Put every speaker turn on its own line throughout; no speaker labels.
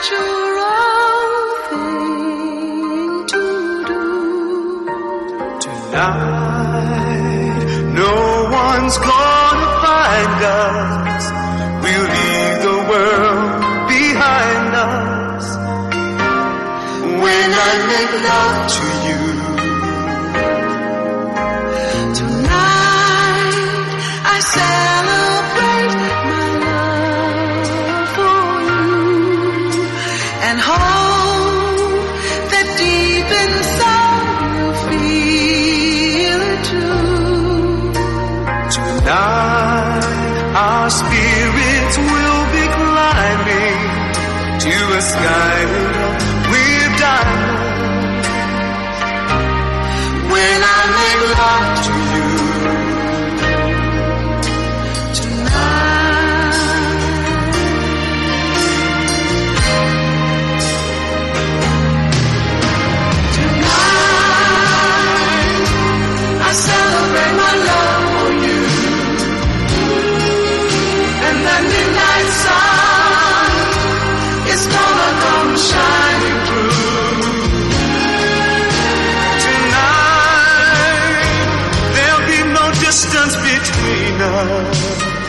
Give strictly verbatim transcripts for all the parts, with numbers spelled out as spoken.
natural thing to do.
Tonight, no one's gonna find us. We'll leave the world behind us. When I make love to you.
Tonight, I celebrate my love for you and hope that deep inside you feel it too.
Tonight, our spirits will be climbing to a sky with diamonds. When I make love to you. Shining through. Tonight, there'll be no distance between us.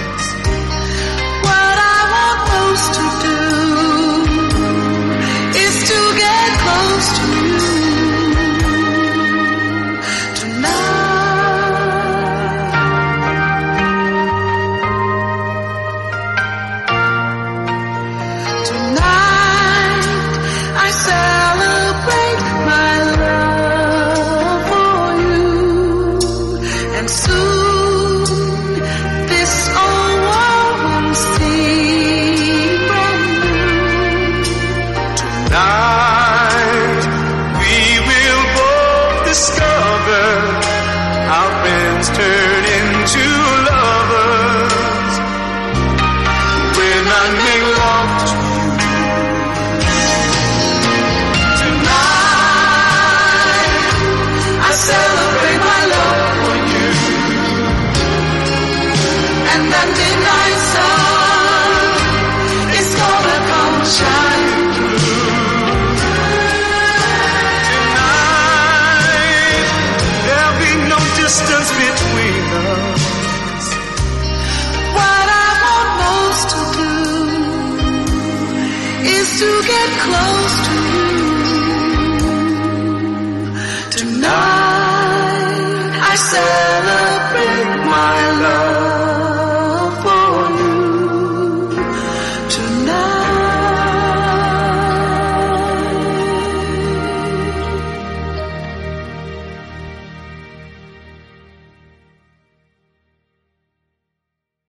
What I want most to do is to get close to you tonight. Tonight, I celebrate my love for you, and soon this old world will seem brand new.
Tonight, we will both discover our friends turn into lovers. When I make love to you. Celebrate my love for you, and that midnight sun is gonna come shining through. Tonight, there'll be no distance between us.
What I want most to do is to get close to